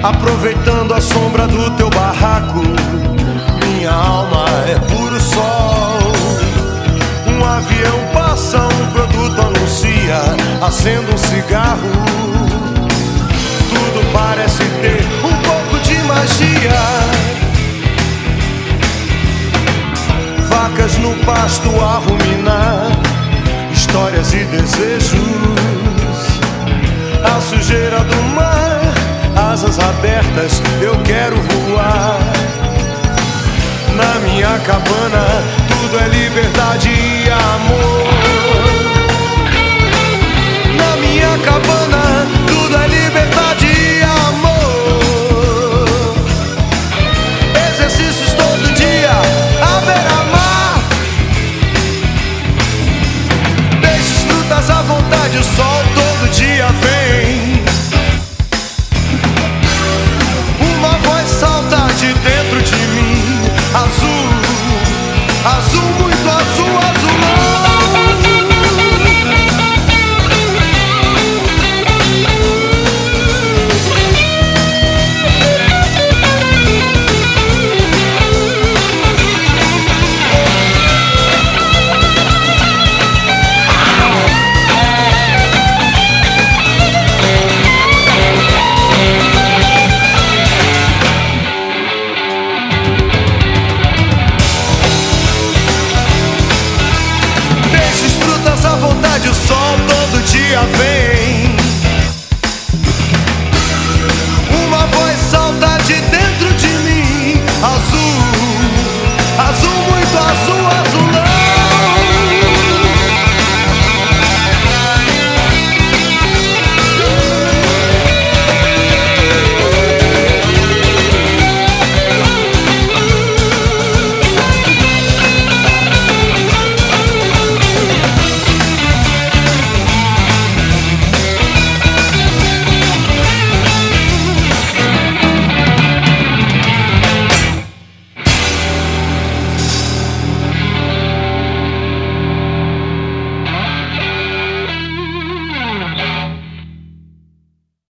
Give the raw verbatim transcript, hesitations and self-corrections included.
aproveitando a sombra do teu barraco. Minha alma é puro sol. Um avião passa, um produto anuncia, acendo um cigarro. Tudo parece ter um pouco de magia. Vacas no pasto a ruminar, histórias e desejos. A sujeira do mar, asas abertas, eu quero voar. Na minha cabana, tudo é liberdade e a